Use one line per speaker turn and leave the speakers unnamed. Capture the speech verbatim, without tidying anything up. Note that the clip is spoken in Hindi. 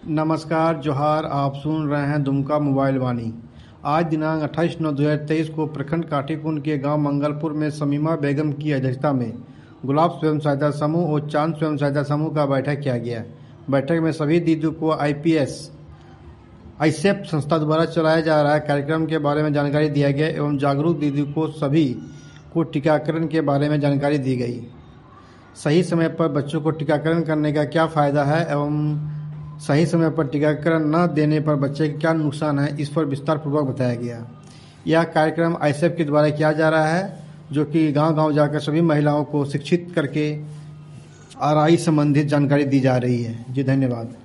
नमस्कार जोहार। आप सुन रहे हैं दुमका मोबाइल वाणी। आज दिनांक अट्ठाईस नौ दो हज़ार तेईस को प्रखंड काटीकुंड के गांव मंगलपुर में शमीमा बेगम की अध्यक्षता में गुलाब स्वयं सहायता समूह और चांद स्वयं सहायता समूह का बैठक किया गया। बैठक में सभी दीदियों को आईपीएस आईसेप संस्था द्वारा चलाया जा रहा कार्यक्रम के बारे में जानकारी दिया गया एवं जागरूक दीदियों को सभी को टीकाकरण के बारे में जानकारी दी गई। सही समय पर बच्चों को टीकाकरण करने का क्या फायदा है एवं सही समय पर टीकाकरण न देने पर बच्चे के क्या नुकसान है, इस पर विस्तार पूर्वक बताया गया। यह कार्यक्रम आईसेप के द्वारा किया जा रहा है, जो कि गांव-गांव जाकर सभी महिलाओं को शिक्षित करके आरआई संबंधित जानकारी दी जा रही है। जी धन्यवाद।